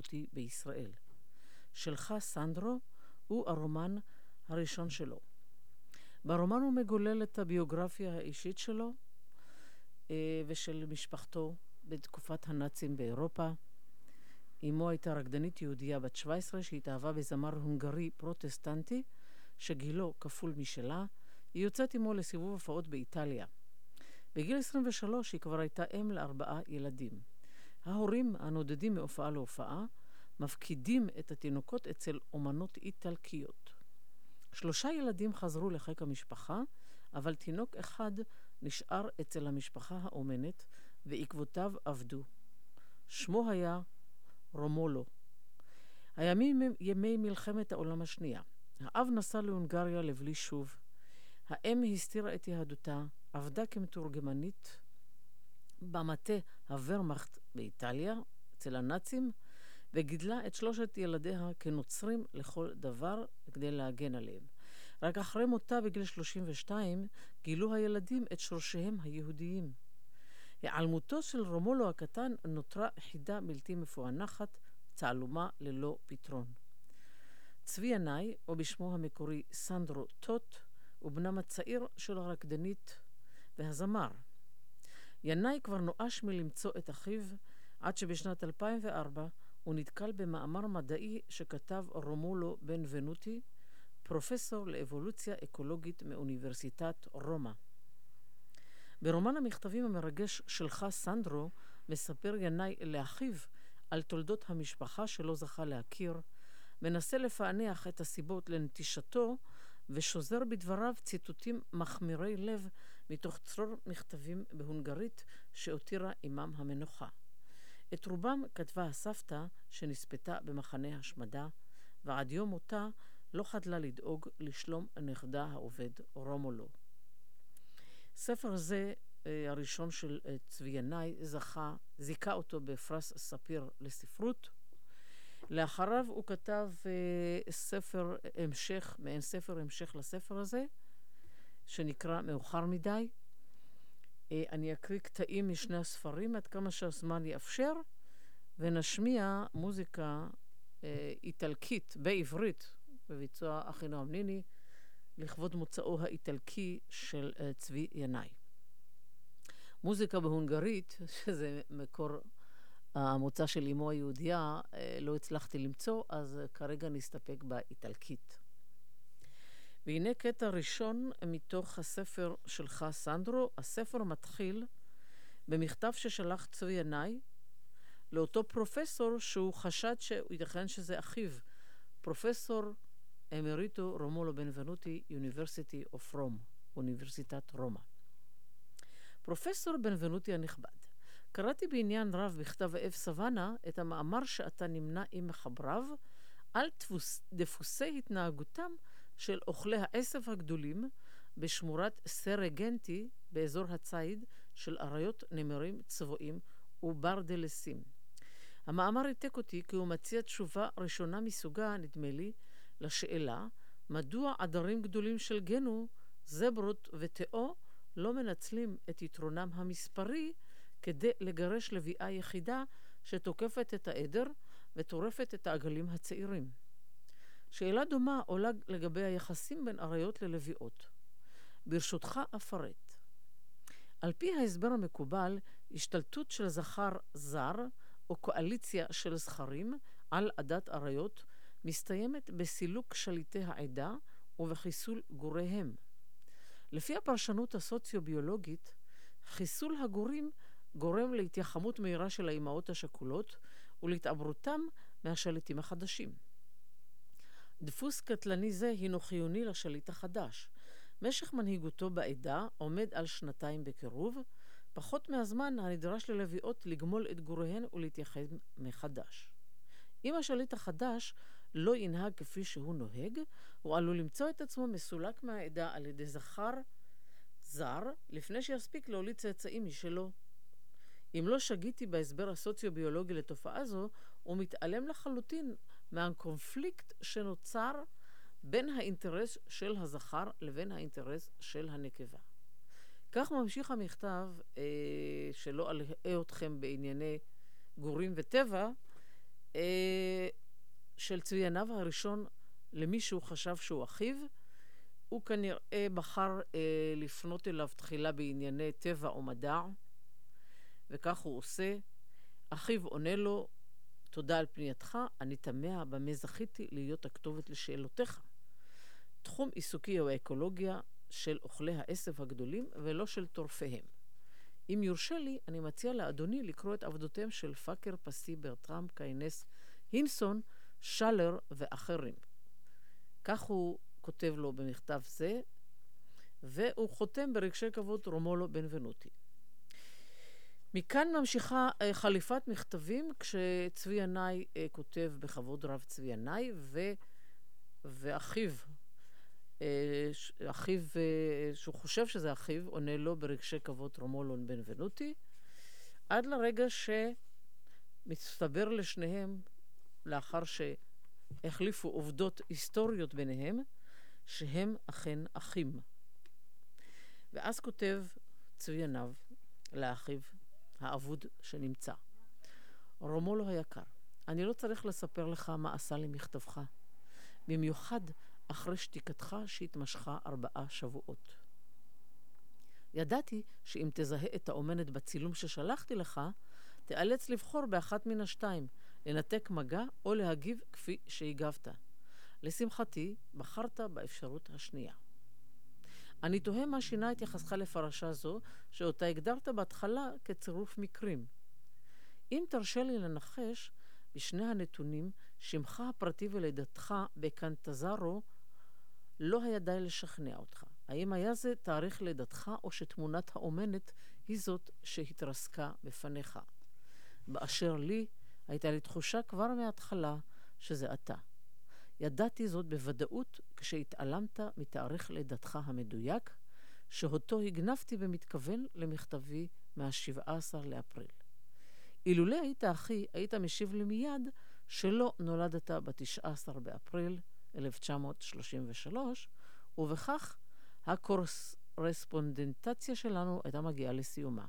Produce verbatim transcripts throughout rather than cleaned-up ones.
תרבותי בישראל. שלך סנדרו הוא הרומן הראשון שלו. ברומן הוא מגולל את הביוגרפיה האישית שלו ושל משפחתו בתקופת הנאצים באירופה. אמו הייתה רקדנית יהודייה בת שבע עשרה שהתאהבה בזמר הונגרי פרוטסטנטי שגילו כפול משלה. היא יוצאת עמו לסיבוב הופעות באיטליה. בגיל עשרים ושלוש היא כבר הייתה אם לארבעה ילדים. ההורים הנודדים מהופעה להופעה מפקידים את התינוקות אצל אומנות איטלקיות. שלושה ילדים חזרו לחיק המשפחה, אבל תינוק אחד נשאר אצל המשפחה האומנת ועקבותיו עבדו. שמו היה רומולו. הימים הם ימי מלחמת העולם השנייה. האב נסע להונגריה לבלי שוב. האם הסתירה את יהדותה, עבדה כמתורגמנית במטה הוורמאכט באיטליה, אצל הנאצים, וגידלה את שלושת ילדיה כנוצרים לכל דבר כדי להגן עליהם. רק אחרי מותה בגיל שלושים ושתיים גילו הילדים את שורשיהם היהודיים. היעלמותו של רומולו הקטן נותרה חידה בלתי מפוענחת, צעלומה ללא פתרון. צבי ינאי, או בשמו המקורי סנדרו טוט, הוא בנם הצעיר של הרקדנית והזמר. ינאי כבר נואש מלמצוא את אחיו, עד שבשנת אלפיים וארבע הוא נתקל במאמר מדעי שכתב רומולו בנבנוטי, פרופסור לאבולוציה אקולוגית מאוניברסיטת רומא. ברומן המכתבים המרגש שלך סנדרו מספר ינאי לאחיו על תולדות המשפחה שלא זכה להכיר, מנסה לפענח את הסיבות לנטישתו ושוזר בדבריו ציטוטים מחמירי לב מתוך צרור מכתבים בהונגרית שהותירה עמם המנוחה. את רובם כתבה הסבתא שנספתה במחנה השמדה, ועד יום מותה לא חדלה לדאוג לשלום הנכדה העובד רומולו. ספר זה, הראשון של צבי ינאי, זכה, זיכה אותו בפרס ספיר לספרות. לאחריו הוא כתב ספר המשך, מעין ספר המשך לספר הזה, שנקרא מאוחר מדי. אני אקריא קטעים משני הספרים עד כמה שהזמן יאפשר, ונשמיע מוזיקה איטלקית בעברית בביצוע אחינועם ניני לכבוד מוצאו האיטלקי של צבי ינאי. מוזיקה בהונגרית, שזה מקור המוצא של אמו היהודייה, לא הצלחתי למצוא, אז כרגע נסתפק באיטלקית. והנה קטע ראשון מתוך הספר שלך סנדרו. הספר מתחיל במכתב ששלח צבי ינאי לאותו פרופסור שהוא חשד שייתכן שזה אחיו, פרופסור אמריטו רומולו בנבנוטי, University of Rome, אוניברסיטת רומא. פרופסור בנבנוטי הנכבד, קראתי בעניין רב בכתב האב סוואנה את המאמר שאתה נמנה עם מחבריו על דפוס, דפוסי התנהגותם של אוכלי העשב הגדולים בשמורת סרגנטי באזור הציד של אריות נמרים צבועים וברדלסים. המאמר ריתק אותי כי הוא מציע תשובה ראשונה מסוגה, נדמה לי, לשאלה מדוע עדרים גדולים של גנו, זברות ותאו לא מנצלים את יתרונם המספרי כדי לגרש לביאה יחידה שתוקפת את העדר וטורפת את העגלים הצעירים. שאלה דומה עולה לגבי היחסים בין אריות ללביאות. ברשותך אפרט. על פי ההסבר המקובל, השתלטות של זכר זר או קואליציה של זכרים על עדת אריות מסתיימת בסילוק שליטי העדה ובחיסול גוריהם. לפי הפרשנות הסוציו-ביולוגית, חיסול הגורים גורם להתייחמות מהירה של האימהות השכולות ולהתעברותם מהשליטים החדשים. דפוס קטלני זה הינו חיוני לשליט החדש. משך מנהיגותו בעדה עומד על שנתיים בקירוב, פחות מהזמן הנדרש ללוויות לגמול את גוריהן ולהתייחד מחדש. אם השליט החדש לא ינהג כפי שהוא נוהג, הוא עלול למצוא את עצמו מסולק מהעדה על ידי זכר זר, לפני שיספיק להוליד צאצאים משלו. אם לא שגיתי בהסבר הסוציו-ביולוגי לתופעה זו, הוא מתעלם לחלוטין מהקונפליקט שנוצר בין האינטרס של הזכר לבין האינטרס של הנקבה. כך ממשיך המכתב, אה, שלא אלאה אתכם בענייני גורים וטבע, אה, של צבי עיניו הראשון למי שהוא חשב שהוא אחיו. הוא כנראה בחר אה, לפנות אליו תחילה בענייני טבע או מדע, וכך הוא עושה. אחיו עונה לו, תודה על פנייתך, אני תמה במה זכיתי להיות הכתובת לשאלותיך. תחום עיסוקי הוא האקולוגיה של אוכלי העשב הגדולים ולא של טורפיהם. אם יורשה לי, אני מציע לאדוני לקרוא את עבודותיהם של פאקר, פסי, ברטרם, קיינס, הינסון, שלר ואחרים. כך הוא כותב לו במכתב זה, והוא חותם ברגשי כבוד רומולו בנבנוטי. מכאן ממשיכה חליפת מכתבים, כשצבי ינאי כותב בכבוד רב צבי ינאי, ו... ואחיו, אחיו, שהוא חושב שזה אחיו, עונה לו ברגשי כבוד רומולו בנבנוטי, עד לרגע שמסתבר לשניהם, לאחר שהחליפו עובדות היסטוריות ביניהם, שהם אכן אחים. ואז כותב צבי ינאי לאחיו האבוד שנמצא, רומולו היקר, אני לא צריך לספר לך מה עשה לי מכתבך, במיוחד אחרי שתיקתך שהתמשכה ארבעה שבועות. ידעתי שאם תזהה את האומנת בצילום ששלחתי לך, תיאלץ לבחור באחת מן השתיים, לנתק מגע או להגיב כפי שהגבת. לשמחתי, בחרת באפשרות השנייה. אני תוהה מה שינה את יחסך לפרשה זו, שאותה הגדרת בהתחלה כצירוף מקרים. אם תרשה לי לנחש, בשני הנתונים, שמך הפרטי ולידתך בקנטזרו, לא היה די לשכנע אותך. האם היה זה תאריך לידתך, או שתמונת האומנת היא זאת שהתרסקה בפניך? באשר לי, הייתה לי תחושה כבר מההתחלה שזה אתה. ידעתי זאת בוודאות כשהתעלמת מתאריך לידתך המדויק, שאותו הגנבתי במתכוון למכתבי מה-שבעה עשר לאפריל. אילולא היית אחי, היית משיב לי מיד שלא נולדת ב-תשעה עשר באפריל אלף תשע מאות שלושים ושלוש, ובכך הקורספונדנטציה שלנו הייתה מגיעה לסיומה.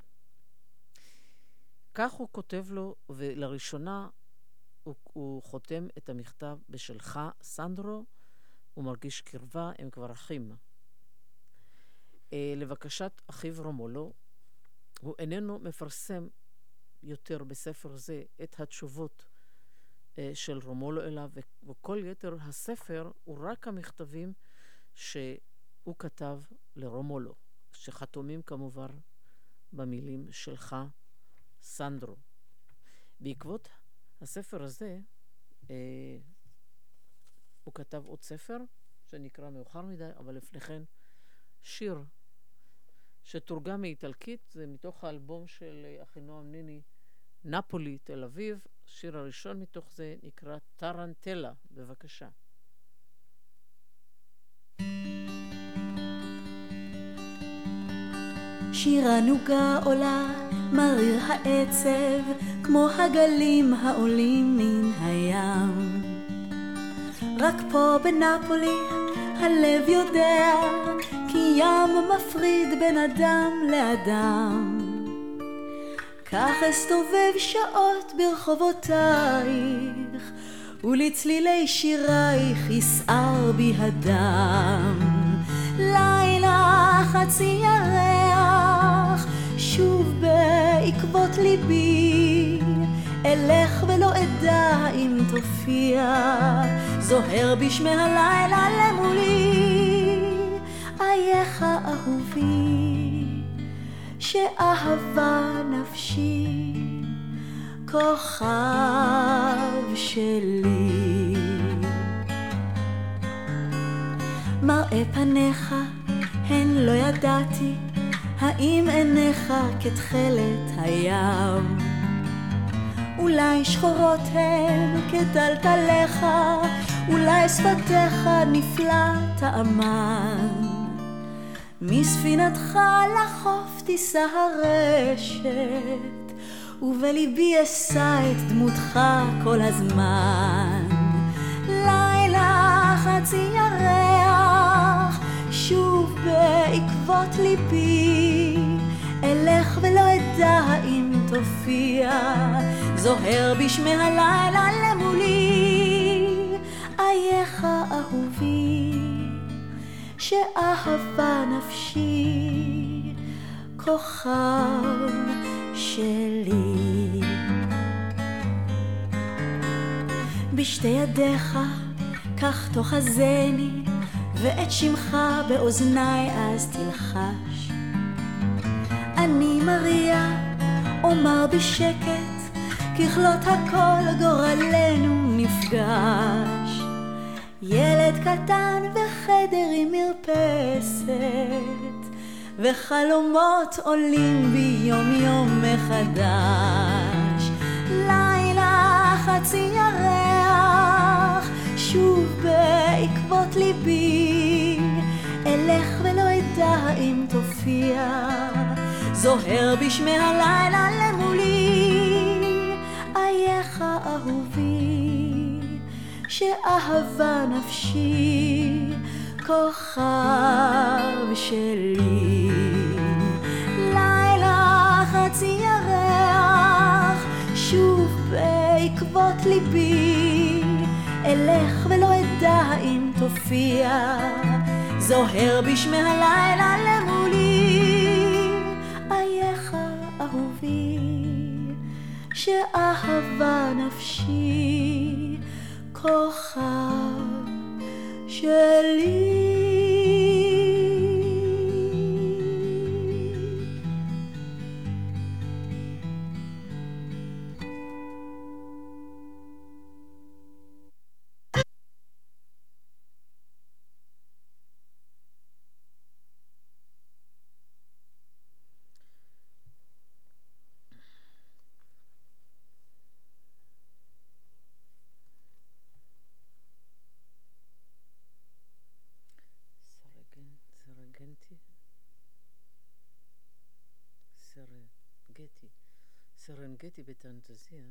כך הוא כותב לו, ולראשונה הוא, הוא חותם את המכתב בשלך, סנדרו, הוא מרגיש קרבה, הם כבר אחים. אה, לבקשת אחיו רומולו, הוא איננו מפרסם יותר בספר זה את התשובות אה, של רומולו אליו, וכל יתר הספר הוא רק המכתבים שהוא כתב לרומולו, שחתומים כמובן במילים שלך, סנדרו. בעקבות הספר הזה, אה, הוא כתב עוד ספר, שנקרא מאוחר מדי, אבל לפני כן שיר, שתורגם מאיטלקית, זה מתוך האלבום של אחינועם ניני, נפולי, תל אביב. השיר הראשון מתוך זה נקרא טרנטלה. בבקשה. שיר הנוגה עולה, מריר העצב, כמו הגלים העולים מן הים. רק פה בנפולי הלב יודע, כי ים מפריד בין אדם לאדם. כך אסתובב שעות ברחובותייך, ולצלילי שירייך יסער בי הדם. לילה חצי ירח, שוב בעקבות ליבי, אלך ולא אדע אם תופיע, זוהר בשמי הלילה למולי, אייך אהובי, שאהבה נפשי, כוכב שלי. מראה פניך, הן לא ידעתי, האם עיניך כתכלת הים, אולי שחורות הן כטלטליך, אולי שפתיך נפלא טעמן. מספינתך לחוף תישא הרשת, ובליבי אשא את דמותך כל הזמן. לילה חצי ירח, שוב בעקבות ליבי, אלך ולא אדע אם תופיע, זוהר בשמי הלילה למולי, אייך אהובי, שאהבה נפשי, כוכב שלי. בשתי ידיך כך תאחזני, ואת שמך באוזניי אז תלחש. אני מריה אומר בשקט, ככלות הכל גורלנו נפגש. ילד קטן בחדר עם מרפסת, וחלומות עולים בי יום יום מחדש. לילה חצי ירח, שוב בעקבות ליבי, אלך ולא אדע אם תופיע. זוהר בשמי הלילה למולי, אייך אהובי, שאהבה נפשי, כוכב שלי. לילה חצי ירח, שוב בעקבות ליבי, אלך ולא אדע אם תופיע. זוהר בשמי הלילה למולי, אייך אהובי, שאהבה נפשי, כוכב שלי. סרנגטי, סרנגטי בטנזניה.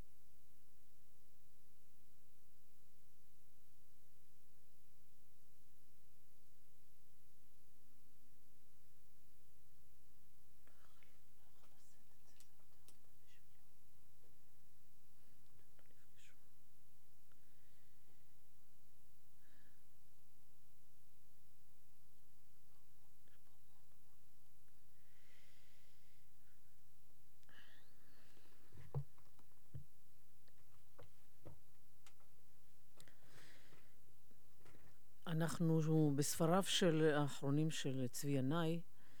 אנחנו בספריו של האחרונים של צבי ינאי,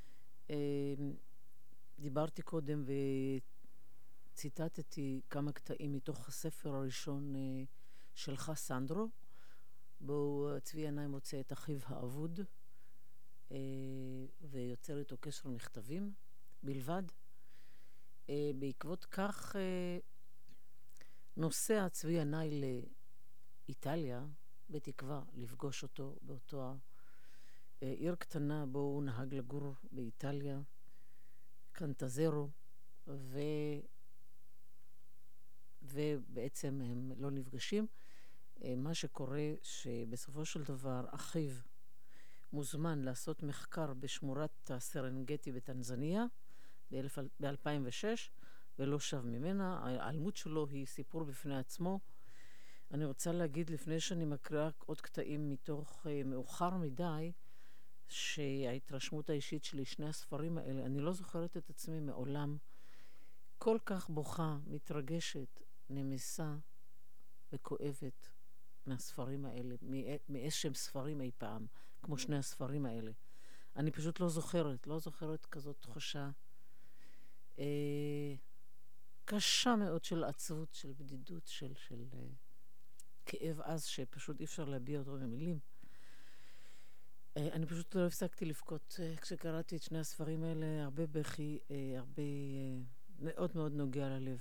דיברתי קודם וציטטתי כמה קטעים מתוך הספר הראשון שלך, סנדרו, בו צבי ינאי מוצא את אחיו האבוד ויוצר איתו קשר מכתבים בלבד. בעקבות כך נוסע צבי ינאי לאיטליה, בתקווה לפגוש אותו באותו עיר קטנה בו הוא נהג לגור באיטליה, קנטזרו, ו... ובעצם הם לא נפגשים. מה שקורה שבסופו של דבר אחיו מוזמן לעשות מחקר בשמורת הסרנגטי בטנזניה ב-אלפיים ושש, ולא שב ממנה. ההיעלמות שלו היא סיפור בפני עצמו. אני רוצה להגיד לפני שאני מקריאה עוד קטעים מתוך uh, מאוחר מדי, שההתרשמות האישית שלי, שני הספרים האלה, אני לא זוכרת את עצמי מעולם כל כך בוכה, מתרגשת, נמסה וכואבת מהספרים האלה, מאיזשהם ספרים אי פעם, כמו שני הספרים האלה. אני פשוט לא זוכרת, לא זוכרת כזאת תחושה אה, קשה מאוד של עצבות, של בדידות, של... של אה, כאב אז שפשוט אי אפשר להביע אותו במילים. אני פשוט לא הפסקתי לבכות כשקראתי את שני הספרים האלה, הרבה בכי, הרבה מאוד מאוד נוגע ללב.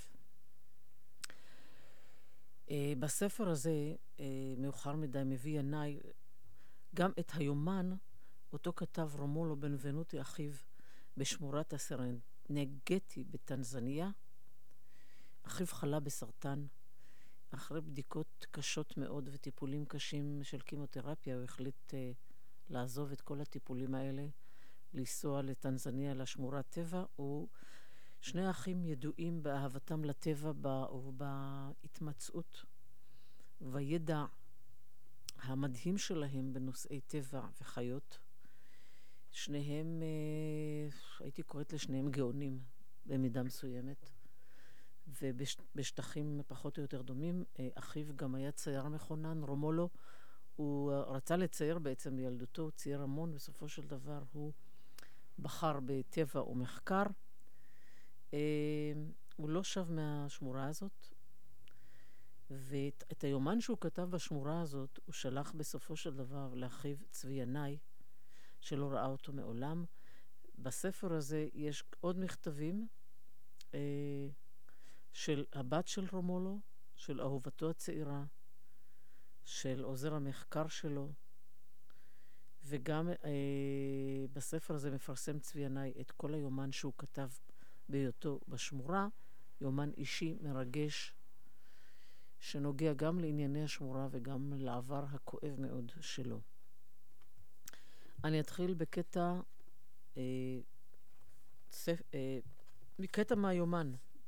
בספר הזה, מאוחר מדי, מביא ינאי גם את היומן, אותו כתב רומולו בנבנוטי אחיו בשמורת הסרנגטי בטנזניה. אחיו חלה בסרטן. אחרי בדיקות קשות מאוד וטיפולים קשים של כימותרפיה, הוא החליט uh, לעזוב את כל הטיפולים האלה, לנסוע לטנזניה, לשמורת טבע. הוא שני האחים ידועים באהבתם לטבע ובהתמצאות וידע המדהים שלהם בנושאי טבע וחיות. שניהם, הייתי קוראת לשניהם גאונים במידה מסוימת, ובשטחים פחות או יותר דומים. אחיו גם היה צייר מכונן, רומולו. הוא רצה לצייר בעצם בילדותו, הוא צייר המון, בסופו של דבר הוא בחר בטבע ומחקר. הוא לא שב מהשמורה הזאת, ואת היומן שהוא כתב בשמורה הזאת הוא שלח בסופו של דבר לאחיו צבי ינאי, שלא ראה אותו מעולם. בספר הזה יש עוד מכתבים אה, של הבת של רומולו, של אהובתו הצעירה, של עוזר המחקר שלו, וגם אה, בספר הזה מפרסם צבי ינאי את כל היומן שהוא כתב בהיותו בשמורה, יומן אישי מרגש, שנוגע גם לענייני השמורה וגם לעבר הכואב מאוד שלו. אני אתחיל בקטע, אה, ספ, אה, מקטע מהיומן.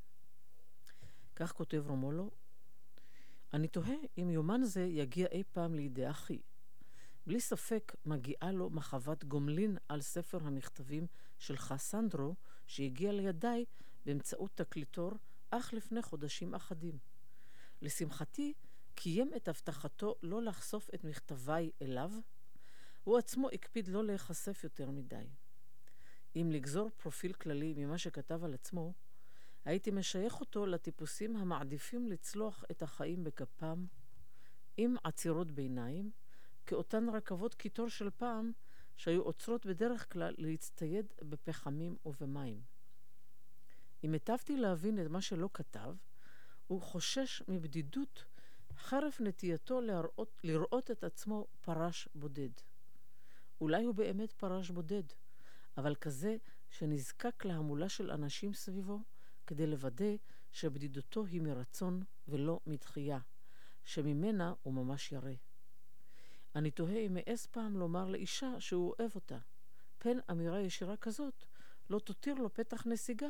כך כותב רומולו: אני תוהה אם יומן זה יגיע אי פעם לידי אחי. בלי ספק מגיעה לו מחוות גומלין על ספר המכתבים שלך סנדרו, שהגיע לידיי באמצעות תקליטור אך לפני חודשים אחדים. לשמחתי, קיים את הבטחתו לא לחשוף את מכתביי אליו. הוא עצמו הקפיד לא להיחשף יותר מדי. אם לגזור פרופיל כללי ממה שכתב על עצמו, הייתי משייך אותו לטיפוסים המעדיפים לצלוח את החיים בכפם, עם עצירות ביניים, כאותן רכבות קיטור של פעם, שהיו עוצרות בדרך כלל להצטייד בפחמים ובמים. אם היטבתי להבין את מה שלא כתב, הוא חושש מבדידות חרף נטייתו לראות, לראות את עצמו פרש בודד. אולי הוא באמת פרש בודד, אבל כזה שנזקק להמולה של אנשים סביבו כדי לוודא שבדידותו היא מרצון ולא מדחייה, שממנה הוא ממש ירא. אני תוהה אם מאס פעם לומר לאישה שהוא אוהב אותה. פן אמירה ישירה כזאת לא תותיר לו פתח נסיגה.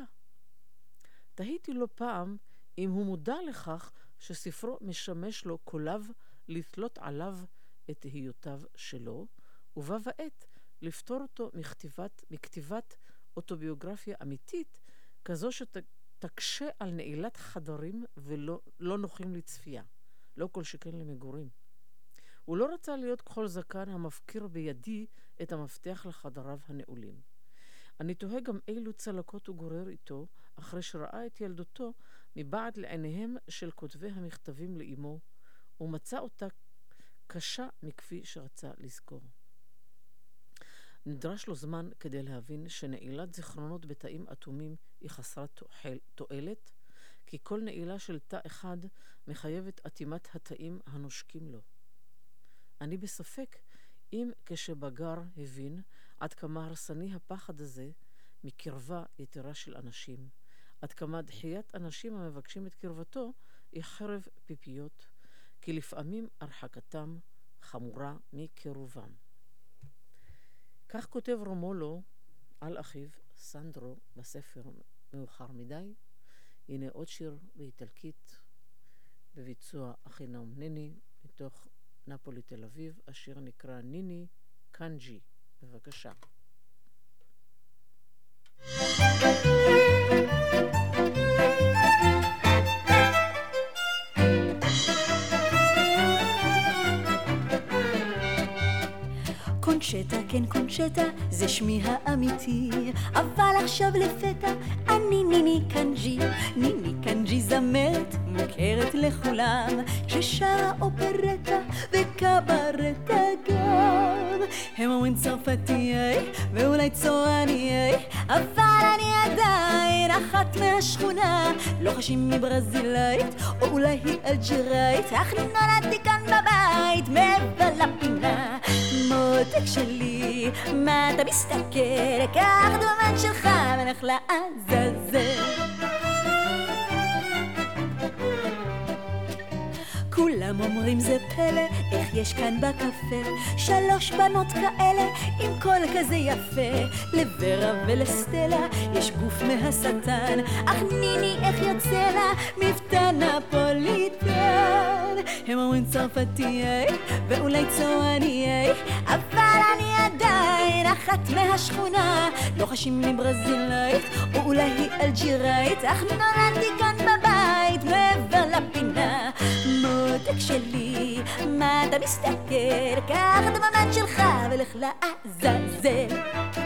תהיתי לו פעם אם הוא מודע לכך שספרו משמש לו קולב לתלות עליו את תהיותיו שלו, ובה ועת לפתור אותו מכתיבת, מכתיבת אוטוביוגרפיה אמיתית, כזו שתקשה על נעילת חדרים ולא לא נוחים לצפייה, לא כל שכן למגורים. הוא לא רצה להיות כחול זקן המפקיר בידי את המפתח לחדריו הנעולים. אני תוהה גם אילו צלקות הוא גורר איתו, אחרי שראה את ילדותו מבעד לעיניהם של כותבי המכתבים לאמו, ומצא אותה קשה מכפי שרצה לזכור. נדרש לו זמן כדי להבין שנעילת זיכרונות בתאים אטומים היא חסרת תועלת, כי כל נעילה של תא אחד מחייבת אטימת התאים הנושקים לו. אני בספק אם כשבגר הבין עד כמה הרסני הפחד הזה מקרבה יתרה של אנשים, עד כמה דחיית אנשים המבקשים את קרבתו היא חרב פיפיות, כי לפעמים הרחקתם חמורה מקרובם. כך כותב רומולו על אחיו סנדרו בספר מאוחר מדי. הנה עוד שיר באיטלקית בביצוע אחינאום ניני מתוך נפולי תל אביב. השיר נקרא ניני קנג'י. בבקשה. קונצ'טה, כן קונצ'טה, זה שמי האמיתי, אבל עכשיו לפתע אני ניני קנג'י. ניני קנג'י זמרת מוכרת לכולם, ששרה אופרטה וקברטה גם. הם אומרים צרפתיי ואולי צועניי, אבל אני עדיין אחת מהשכונה, לא חשים מברזילאית או אולי היא אלג'יראית, אך נולדתי כאן בבית מעבר לפינה. מותק שלי, מה אתה מסתכל? קח דומן שלך ונלך לעזאזל. כולם אומרים זה פלא, איך יש כאן בקפה שלוש בנות כאלה עם קול כזה יפה. לוורה ולסטלה יש גוף מהשטן, אך ניני איך יוצא לה מבטא נפוליטן. הם אומרים צרפתיי ואולי צועניי, אבל אני עדיין אחת מהשכונה. לא חשים לי ברזילאית או אולי היא אלג'יראית, אך נולדתי כאן בבית מעבר לפינה. מותק שלי, מה אתה מסתכל? קח את המבט שלך ולך לעזאזל.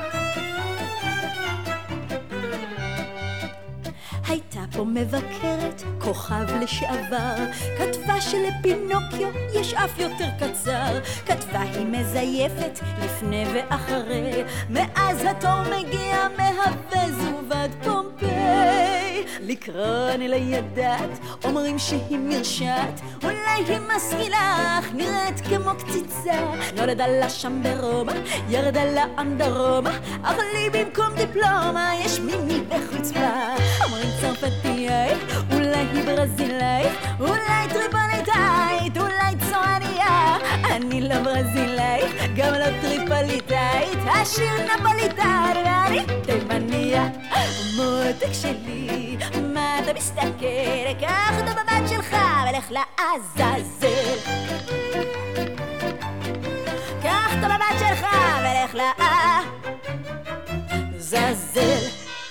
הייתה פה מבקרת, כוכב לשעבר, כתבה שלפינוקיו יש אף יותר קצר. כתבה היא מזייפת לפני ואחרי, מאז התור מגיע מהווה זובד פומפיי. לקרוא אני לא יודעת, אומרים שהיא מרשעת, אולי היא משכילה אך נראית כמו קציצה. נולדה לה שם ברומא, ירדה לה אנדרומא, אך לי במקום דיפלומה יש מיני וחוצפה. אומרים צרפתיי, אולי היא ברזילאית, אולי טריפוליטאית, אולי צועניה. אני לא ברזילאית, גם לא טריפוליטאית, השיר נפוליטן ואני תימניה. מותק שלי, מה אתה מסתכל? קח את המבט שלך ולך לעזאזל. קח את המבט שלך ולך לעזאזל.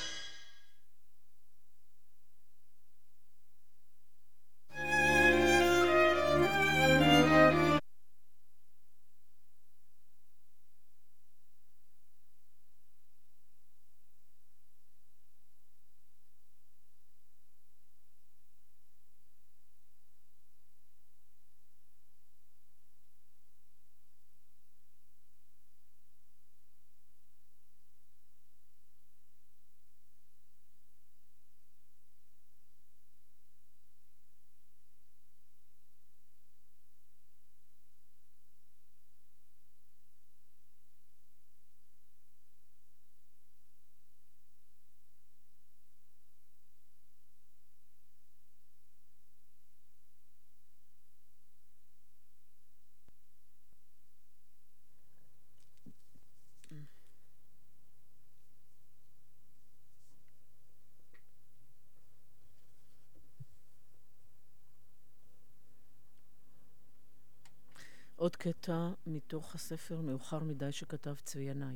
עוד קטע מתוך הספר מאוחר מדי שכתב צבי ינאי.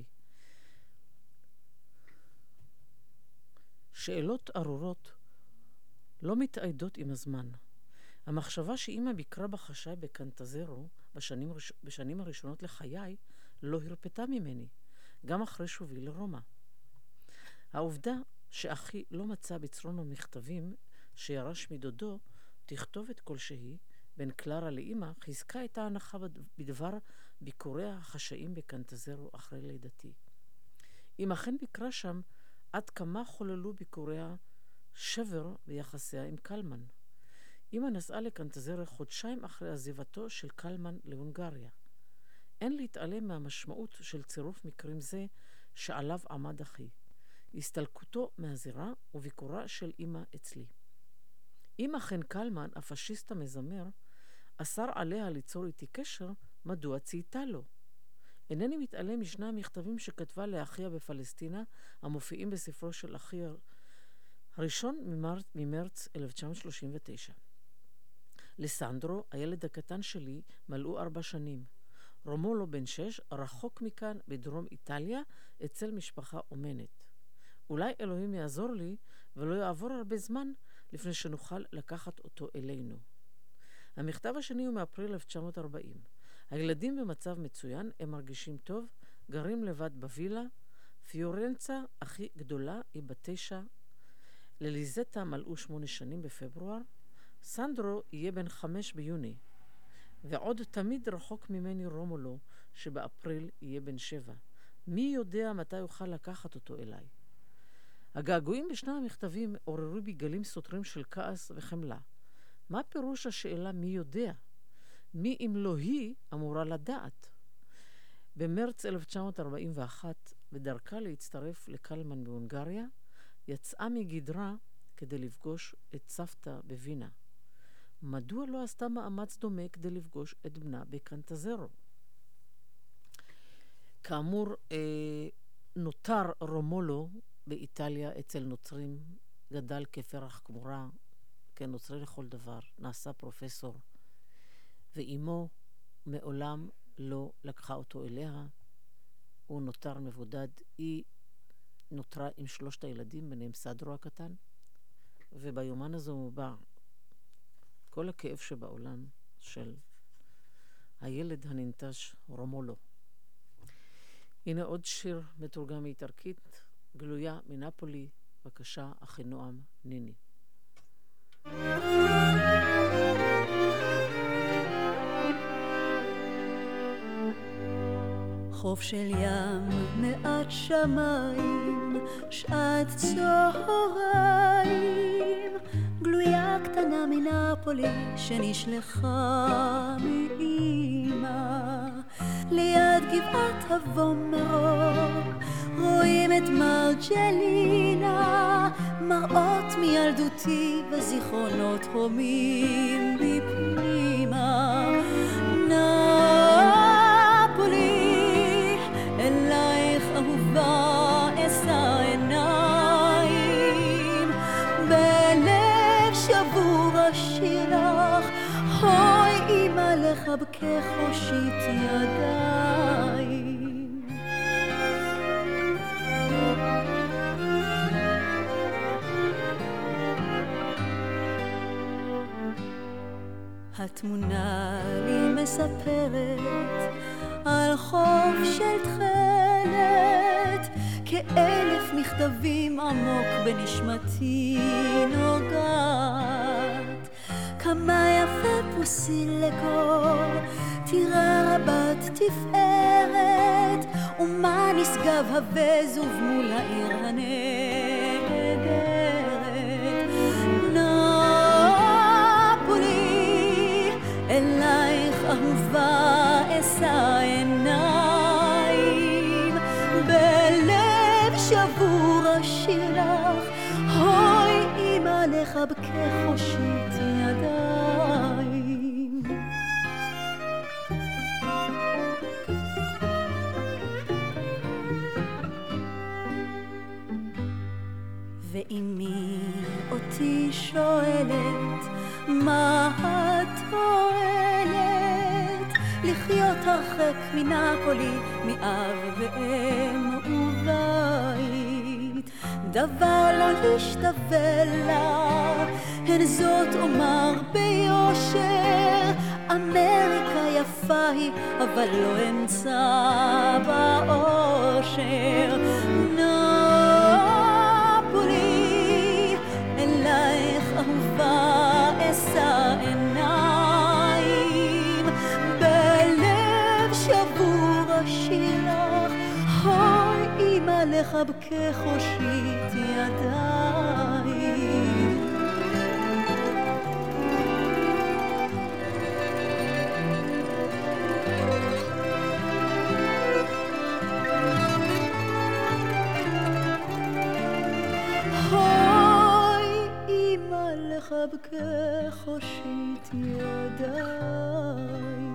שאלות ארורות לא מתאיידות עם הזמן. המחשבה שאמא ביקרה בחשאי בקנטזרו בשנים, בשנים הראשונות לחיי לא הרפתה ממני, גם אחרי שובי לרומא. העובדה שאחי לא מצא בצרון המכתבים שירש מדודו תכתובת כלשהי בין קלרה לאמא, חיזקה את ההנחה בדבר ביקוריה החשאיים בקנטזרו אחרי לידתי. אם אכן ביקרה שם, עד כמה חוללו ביקוריה שבר ביחסיה עם קלמן. אמא נסעה לקנטזרו חודשיים אחרי עזיבתו של קלמן להונגריה. אין להתעלם מהמשמעות של צירוף מקרים זה שעליו עמד אחי, הסתלקותו מהזירה וביקורה של אמא אצלי. אם אכן קלמן, הפשיסט המזמר, אסר עליה ליצור איתי קשר, מדוע צייתה לו? אינני מתעלם משני המכתבים שכתבה לאחיה בפלסטינה, המופיעים בספרו של אחי הראשון ממרץ, ממרץ אלף תשע מאות שלושים ותשע. לסנדרו, הילד הקטן שלי, מלאו ארבע שנים. רומולו בן שש, רחוק מכאן בדרום איטליה, אצל משפחה אומנת. אולי אלוהים יעזור לי, ולא יעבור הרבה זמן, לפני שנוכל לקחת אותו אלינו. המכתב השני הוא מאפריל אלף תשע מאות ארבעים. הילדים במצב מצוין, הם מרגישים טוב, גרים לבד בווילה. פיורנצה, הכי גדולה, היא בת תשע. לליזטה מלאו שמונה שנים בפברואר. סנדרו יהיה בן חמש ביוני. ועוד תמיד רחוק ממני רומולו, שבאפריל יהיה בן שבע. מי יודע מתי יוכל לקחת אותו אליי? הגעגועים בשני המכתבים עוררו בי גלים סותרים של כעס וחמלה. מה פירוש השאלה מי יודע? מי אם לא היא אמורה לדעת? במרץ אלף תשע מאות ארבעים ואחת, בדרכה להצטרף לקלמן בהונגריה, יצאה מגדרה כדי לפגוש את סבתא בווינה. מדוע לא עשתה מאמץ דומה כדי לפגוש את בנה בקנטזרו? כאמור, אה, נותר רומולו באיטליה אצל נוצרים, גדל כפרח כמורה, כנוצרי לכל דבר, נעשה פרופסור, ואימו מעולם לא לקחה אותו אליה, הוא נותר מבודד, היא נותרה עם שלושת הילדים, ביניהם סדרו הקטן, וביומן הזה מובע כל הכאב שבעולם של הילד הננטש רומולו. הנה עוד שיר מתורגם מאיטלקית, גלויה מנפולי, בבקשה, אחינועם ניני. חוף של ים מעט שמיים, שעת צהריים, גלויה קטנה מנפולי שנשלחה מאמא. ליד גבעת הבומרו רואים את מרג'לינה, מראות מילדותי וזיכרונות הומים בפנימה. נפולי, אלייך אהובה אשא עיניים, בלב שבור אשיר לך, הוי אמא לחבקך הושיט ידיים. התמונה לי מספרת על חוף של תכלת, כאלף מכתבים עמוק בנשמתי נוגעת. כמה יפה פוסילקו, טירה רבת תפארת, ומה נשגב הבזוב מול העיר הנהדרת. אלייך אהובה אשא עיניים, בלב שבור אשיר לך, הוי אמא לחבקך הושיט ידיים. ואמי אותי שואלת, מה התועלת לחיות הרחק מנפולי, מאב ואם ובית? דבר לא ישתווה לה, הן זאת אומר ביושר, אמריקה יפה היא אבל לא אמצא באושר. נפולי, אלייך אהובה אשא עיניים, בלב שבור אשיר לך, הוי אמא לחבקך הושיט ידיים. לחבקך הושיט ידיים.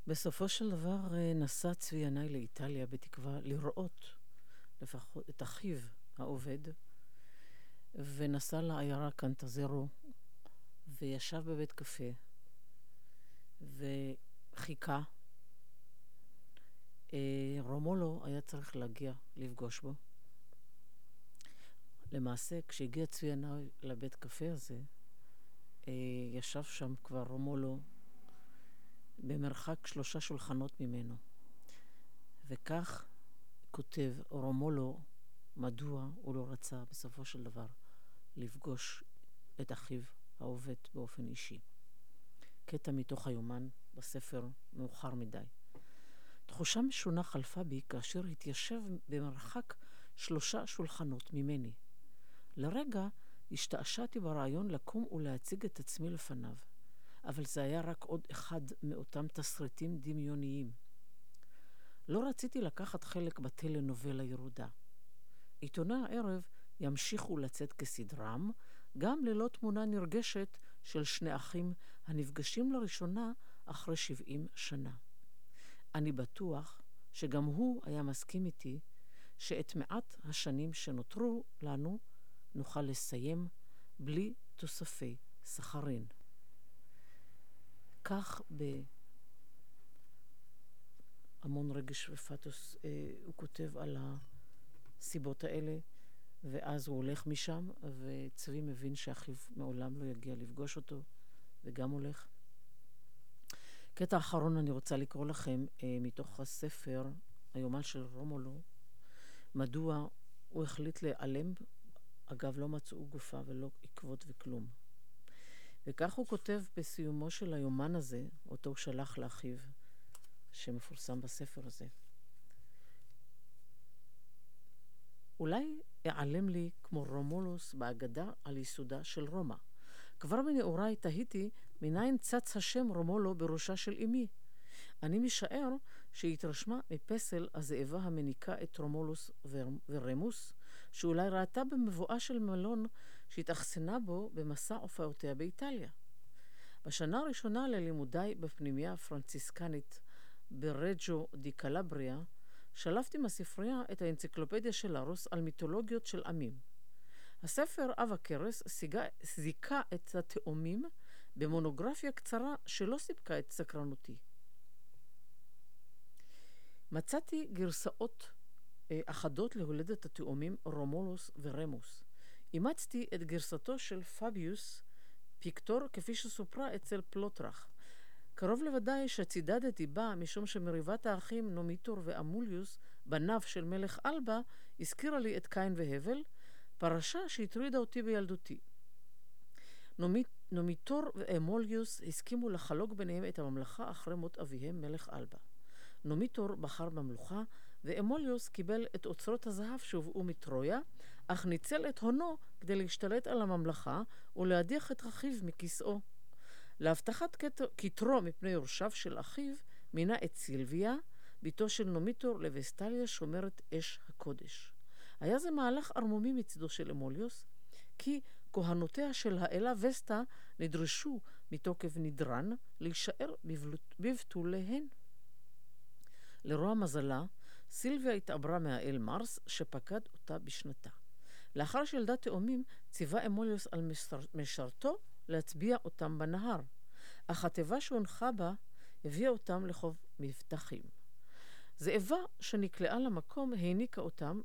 בסופו של דבר נסע צבי ינאי לאיטליה בתקווה לראות לפחות את אחיו העובד, ונסע לעיירה קנטזרו, וישב בבית קפה, וחיכה. רומולו היה צריך להגיע לפגוש בו. למעשה, כשהגיע צבי ינאי לבית קפה הזה, ישב שם כבר רומולו במרחק שלושה שולחנות ממנו. וכך כותב רומולו מדוע הוא לא רצה בסופו של דבר לפגוש את אחיו העובד באופן אישי. קטע מתוך היומן בספר מאוחר מדי. תחושה משונה חלפה בי כאשר התיישב במרחק שלושה שולחנות ממני. לרגע השתעשעתי ברעיון לקום ולהציג את עצמי לפניו, אבל זה היה רק עוד אחד מאותם תסריטים דמיוניים. לא רציתי לקחת חלק בטלנובלה ירודה. עיתוני הערב ימשיכו לצאת כסדרם, גם ללא תמונה נרגשת של שני אחים הנפגשים לראשונה אחרי שבעים שנה. אני בטוח שגם הוא היה מסכים איתי שאת מעט השנים שנותרו לנו נוכל לסיים בלי תוספי סחרין. כך בהמון רגש ופתוס אה, הוא כותב על הסיבות האלה, ואז הוא הולך משם, וצבי מבין שאחיו מעולם לא יגיע לפגוש אותו, וגם הולך. קטע האחרון אני רוצה לקרוא לכם אה, מתוך הספר, היומן של רומולו, מדוע הוא החליט להיעלם. אגב, לא מצאו גופה ולא עקבות וכלום. וכך הוא כותב בסיומו של היומן הזה, אותו הוא שלח לאחיו, שמפורסם בספר הזה. אולי אעלם לי כמו רומולוס באגדה על יסודה של רומא. כבר בנעוריי תהיתי מניין צץ השם רומולו בראשה של אמי. אני משער שהתרשמה מפסל הזאבה המניקה את רומולוס ורמוס, שאולי ראתה במבואה של מלון שהתאכסנה בו במסע הופעותיה באיטליה. בשנה הראשונה ללימודיי בפנימיה הפרנציסקנית ברג'ו די קלבריה, שלפתי מהספרייה את האנציקלופדיה של לארוס על מיתולוגיות של עמים. הספר אב הכרס זיקה את התאומים במונוגרפיה קצרה שלא סיפקה את סקרנותי. מצאתי גרסאות אה, אחדות להולדת התאומים רומולוס ורמוס. אימצתי את גרסתו של פביוס פיקטור כפי שסופרה אצל פלוטרח. קרוב לוודאי שצידדתי בה משום שמריבת האחים נומיטור ואמוליוס, בניו של מלך אלבה, הזכירה לי את קין והבל, פרשה שהטרידה אותי בילדותי. נומית, נומיטור ואמוליוס הסכימו לחלוק ביניהם את הממלכה אחרי מות אביהם מלך אלבה. נומיטור בחר במלוכה, ואמוליוס קיבל את אוצרות הזהב שהובאו מטרויה, אך ניצל את הונו כדי להשתלט על הממלכה ולהדיח את אחיו מכיסאו. להבטחת כתרו מפני יורשיו של אחיו, מינה את סילביה, ביתו של נומיטור, לווסטליה שומרת אש הקודש. היה זה מהלך ארמומי מצדו של אמוליוס, כי כהנותיה של האלה וסטה נדרשו מתוקף נדרן להישאר בבתוליהן. לרוע מזלה, סילביה התעברה מהאל מרס שפקד אותה בשנתה. לאחר שילדה תאומים, ציווה אמוליוס על משרתו להצביע אותם בנהר, אך התיבה שהונחה בה הביאה אותם לחוב מבטחים. זאבה שנקלעה למקום העניקה אותם,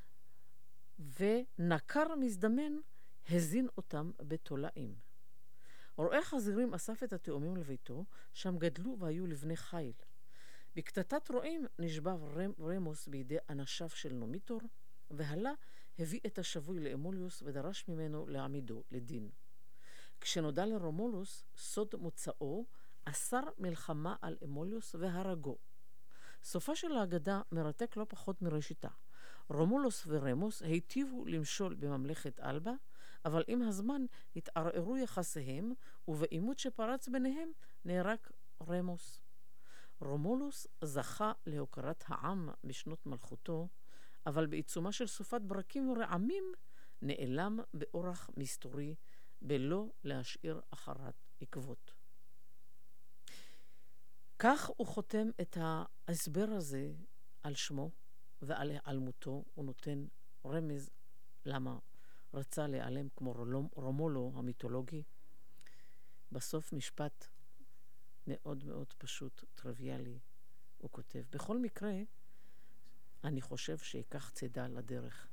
ונקר מזדמן הזין אותם בתולעים. רועה חזירים אסף את התאומים לביתו, שם גדלו והיו לבני חיל. בקטטת רועים נשבע רמוס בידי אנשיו של נומיטור, והלה הביא את השבוי לאמוליוס ודרש ממנו להעמידו לדין. כשנודע לרומולוס סוד מוצאו, אסר מלחמה על אמוליוס והרגו. סופה של האגדה מרתק לא פחות מראשיתה. רומולוס ורמוס היטיבו למשול בממלכת אלבה, אבל עם הזמן התערערו יחסיהם, ובעימות שפרץ ביניהם נהרג רמוס. רומולוס זכה להוקרת העם בשנות מלכותו, אבל בעיצומה של סופת ברקים ורעמים נעלם באורח מסתורי, בלא להשאיר אחרת עקבות. כך הוא חותם את ההסבר הזה על שמו ועל היעלמותו. הוא נותן רמז למה רצה להיעלם כמו רומולו המיתולוגי. בסוף משפט מאוד מאוד פשוט, טריוויאלי, הוא כותב. בכל מקרה, אני חושב שיקח צידה לדרך.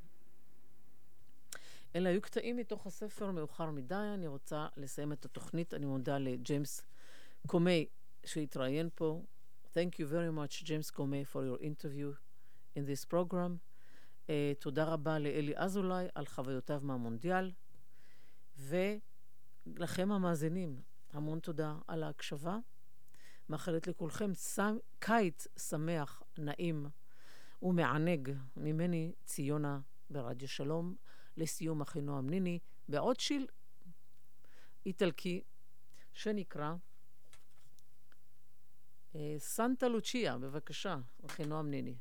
אלה היו קטעים מתוך הספר מאוחר מדי. אני רוצה לסיים את התוכנית. אני מודה לג'יימס קומי שהתראיין פה. Thank you very much, James Comey, for your interview in this program. Uh, תודה רבה לאלי אזולאי על חוויותיו מהמונדיאל. ולכם המאזינים, המון תודה על ההקשבה. מאחלת לכולכם סם, קיץ שמח, נעים ומענג ממני ציונה ברדיו שלום. לסיום אחינועם ניני בעוד שיל איטלקי שנקרא אה, סנטה לוצ'יה. בבקשה, אחינועם ניני.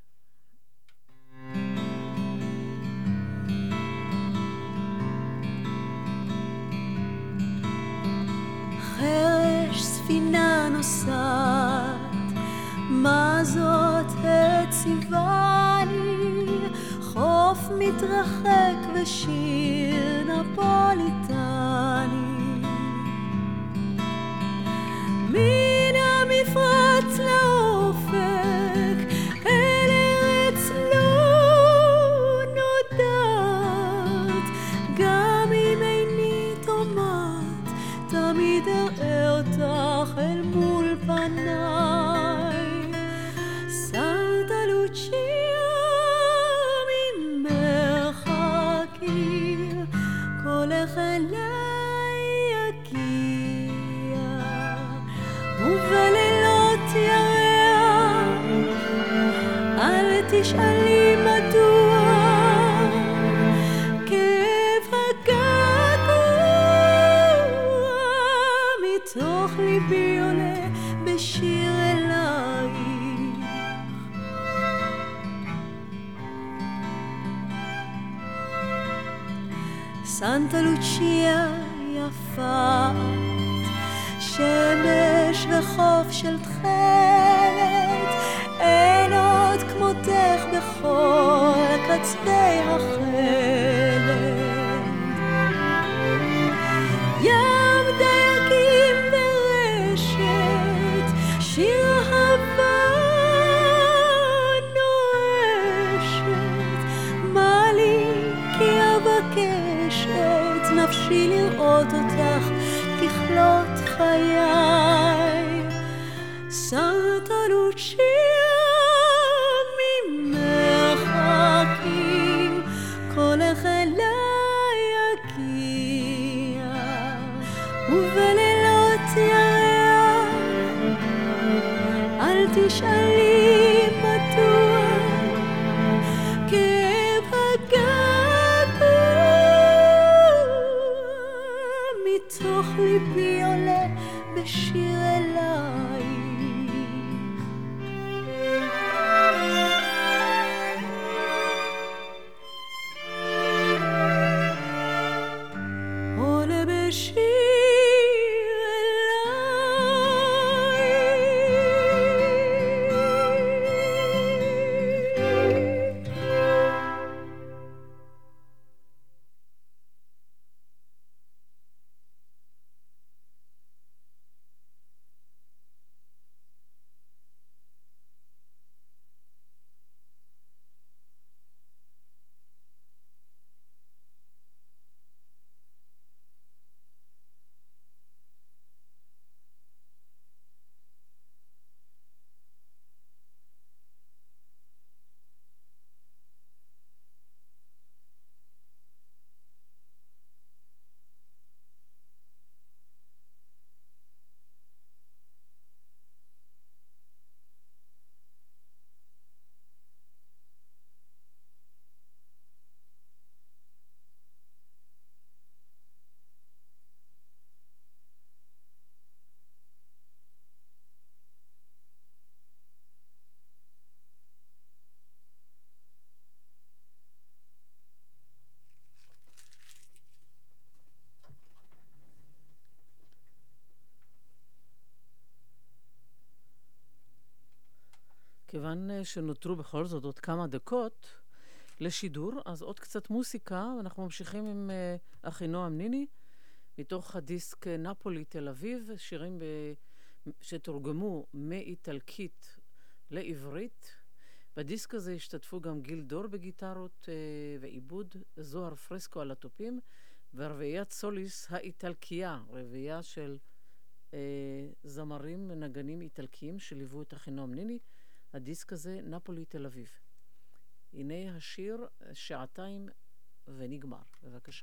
חרש ספינה נוסעת, מה זאת הציבני, חוף מתרחק ושיר נפוליטני. מן המפרץ לאופק אל ארץ לא נודעת, גם אם איני תומעת תמיד אראה אותך אל מול פניי. סנטה לוצ'יה ממרחקים קולך אליי יגיע, ובלילות ירח אל תשאלי מדוע, כאב הגעגוע מתוך ליבי עולה בשיר אלייך. סנטה לוצ'יה יפה, שמש וחוף של תכלת, אין עוד כמותך בכל קצווי החלת. ים דייגים ברשת, שיר אהבה נואשת, מה לי כי אבקשת נפשי לראות אותך ככלות חיי. סנטה לוצ'יה ממרחקים קולך אליי יגיע, ובלילות ירח אל תשאלי מדוע, כאב הגעגוע מתוך ליבי עולה בשיר אלייך. עולה בשיר אלייך. כיוון שנותרו בכל זאת עוד כמה דקות לשידור, אז עוד קצת מוסיקה, ואנחנו ממשיכים עם uh, אחינועם ניני, מתוך הדיסק נפולי תל אביב, שירים ב... שתורגמו מאיטלקית לעברית. בדיסק הזה השתתפו גם גיל דור בגיטרות uh, ועיבוד, זוהר פרסקו על הטופים, ורביעיית סוליס האיטלקייה, רביעייה של uh, זמרים נגנים איטלקיים שליוו את אחינועם ניני. הדיסק הזה נפולי תל אביב. הנה השיר שעתיים ונגמר. בבקשה.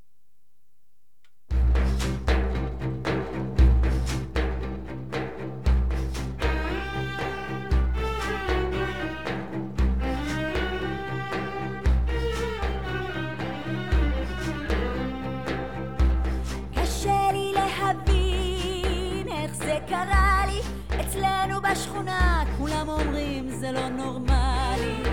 קשה לי להבין איך זה קרה לי, אצלנו בשכונה כולם אומרים זה לא נורמלי.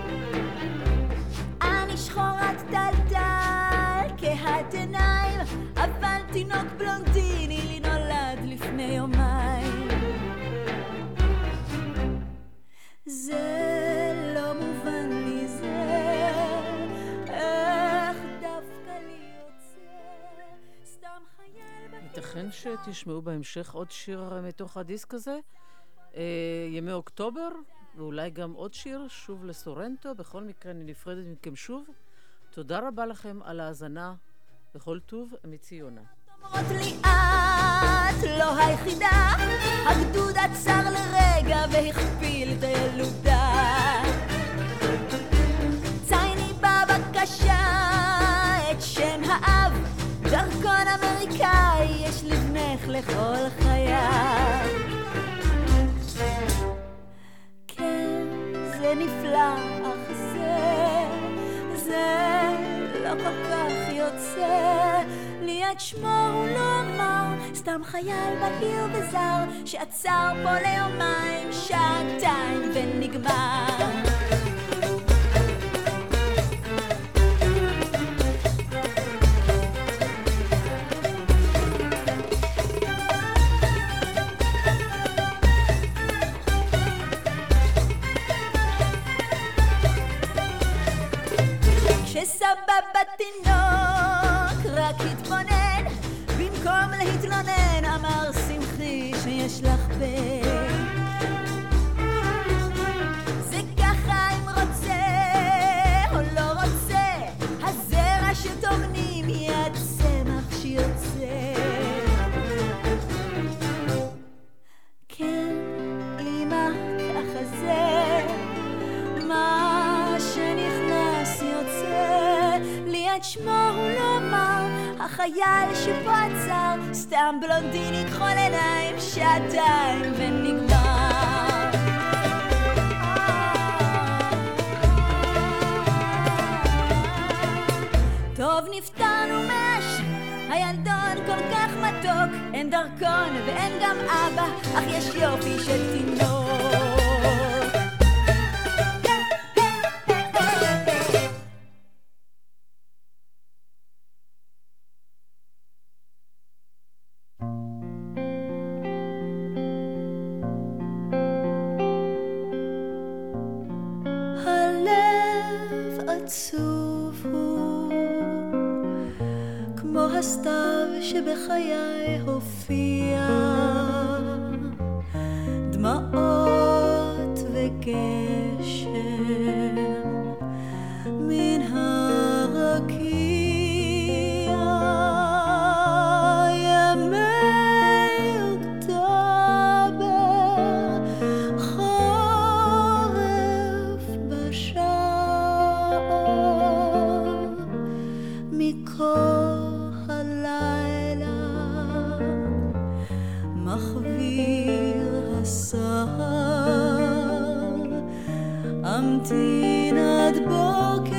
אני שחורת טלטל כהת עיניים, אבל תינוק בלונדיני לי נולד לפני יומיים. זה לא מובן לי זה, איך דווקא לי יוצא סתם חייל בקיר. ייתכן שתשמעו בהמשך עוד שיר מתוך הדיסק הזה, אה, ימי אוקטובר, ואולי גם עוד שיר, שוב לסורנטו. בכל מקרה אני נפרדת מכם שוב. תודה רבה לכם על ההאזנה. בכל טוב, מציונה. אומרות לי את לא היחידה, הגדוד עצר לרגע והכפיל את הילודה. צייני בבקשה את שם האב, דרכון אמריקאי יש לבנך לכל חייו. כן, זה נפלא, אך זה, זה לא כל כך יוצא. לי את שמו הוא לא אמר, סתם חייל בהיר וזר שעצר פה ליומיים, שעתיים ונגמר. כשסבבה תינוק רק התבונן, במקום להתלונן אמר שמחי שיש לך בן. זה ככה אם רוצה או לא רוצה, הזרע שטומנים יד צמח שיוצא. כן, אמא, ככה זה מה שנכנס יוצא. לי את שמו הוא לא אמר, החייל שפה עצר, סתם בלונדינית כחול עיניים, שעתיים ונגמר. טוב נפטרנו מש, הילדון כל כך מתוק, אין דרכון ואין גם אבא, אך יש יופי של תינוק. עצוב הוא כמו הסתיו שבחיי הופיע, דמעות וגשם מן הרקיע. ימי אוקטובר חורף בשער, מקור הלילה מחוויר הסהר, אמתין עד בוקר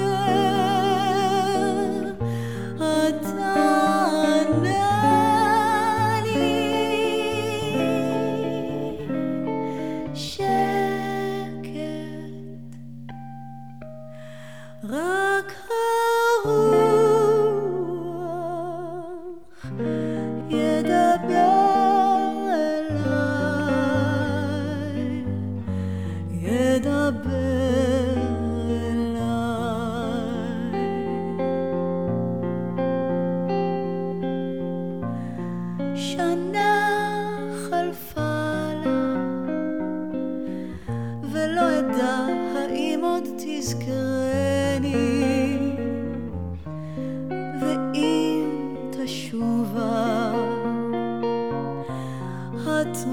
ענה לי שקט, רק הרוח ידבר אליי,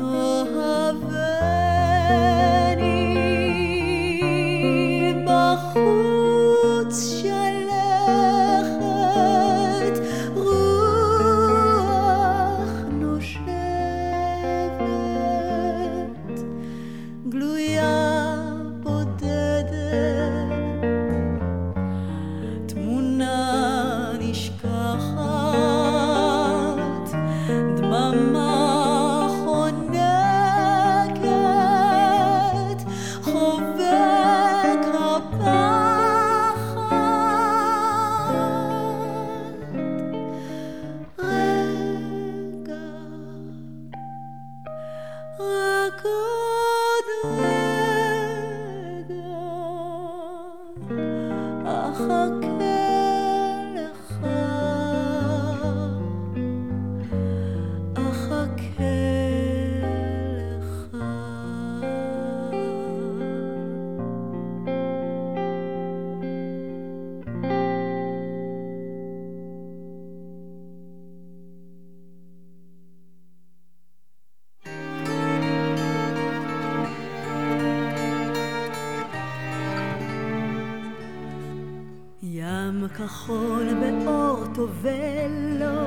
כחול באור טובל לו,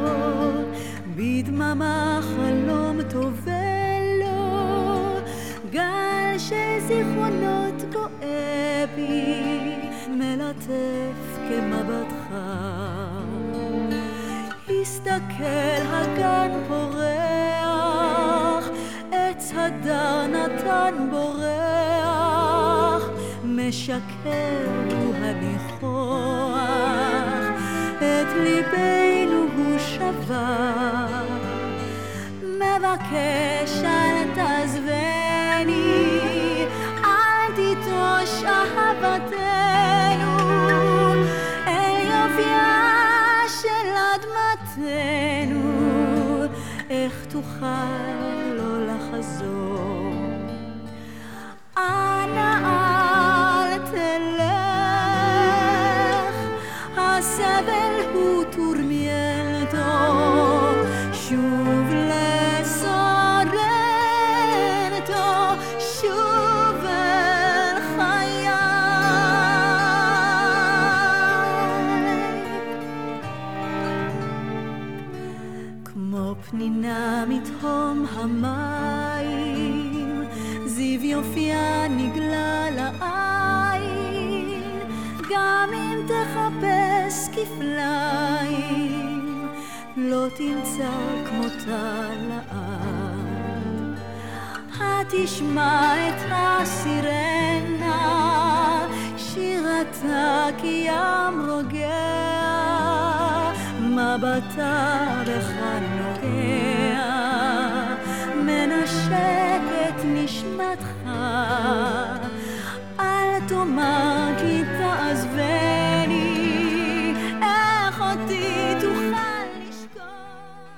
בדממה חלום טובל לו, גל של זיכרונות גואה בי, מלטף כמבטך. הסתכל הגן פורח, עץ הדר נתן בורח, משקר הוא הניחוח, את ליבנו הוא שבר. מבקש אל תעזבני, אל תיטוש אהבתנו, אל יופייה של אדמתנו, איך תוכל לא לחזור. אנא אל תלך, הסבל הוא טורמיינטו, שוב לסורנטו, שוב אל חיי. כמו פנינה מתהום המים, זיו יופייה נגלה לעין, גם אם תחפש כפליים, לא תמצא כמותה לעד. התשמע את הסירנה, שירתה כי ים רוגע, מבטה בך נוגע, מנשק את נשמתך. אל תאמר כי תעזבני, איך אותי תוכל לשכוח.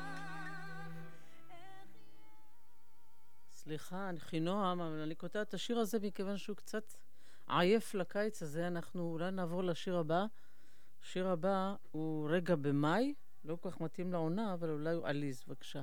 סליחה, חינועם, אבל אני קוטע את השיר הזה מכיוון שהוא קצת עייף לקיץ הזה. אנחנו אולי נעבור לשיר הבא. השיר הבא הוא רגע במאי, לא כל כך מתאים לעונה, אבל אולי הוא עליז. בבקשה.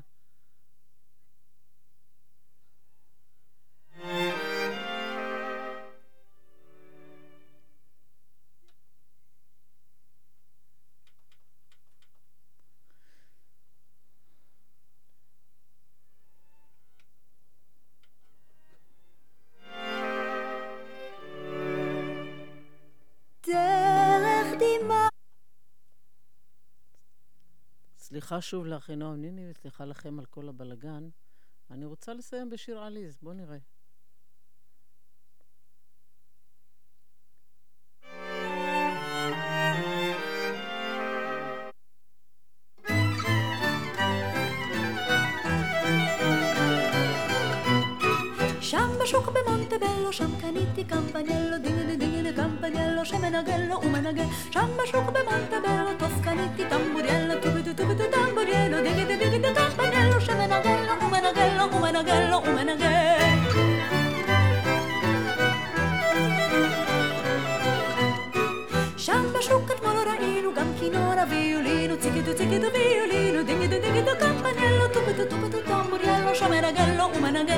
סליחה שוב לאחינועם ניני, וסליחה לכם על כל הבלגן. אני רוצה לסיים בשיר עליז, בוא נראה. שם בשוק במונטבלו, שם קניתי קמפניאלו, דינגי דינגי קמפניאלו, שמנגלו ומנגל. שם בשוק במונטבלו, טוב קניתי טמבוריאלו, טוביטו טוביטו טמבוריאלו, דינגי דינגי קמפניאלו, שמנגלו ומנגלו ומנגלו ומנגל. שם בשוק אתמול ראינו גם כינור הוויולינו, ציקידו ציקידו ויולינו, דינגי דינגי קמפניאלו, טוביטו טוביטו טמבוריאלו, שמנגלו ומנגלו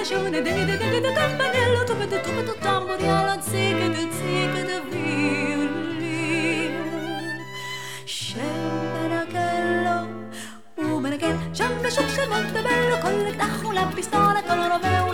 stagione di di di di campanello tu per tu per tu tamburiello zicca di zicca di violino scendere quello un che c'è un molto bello con le tacco la pistola con Romeo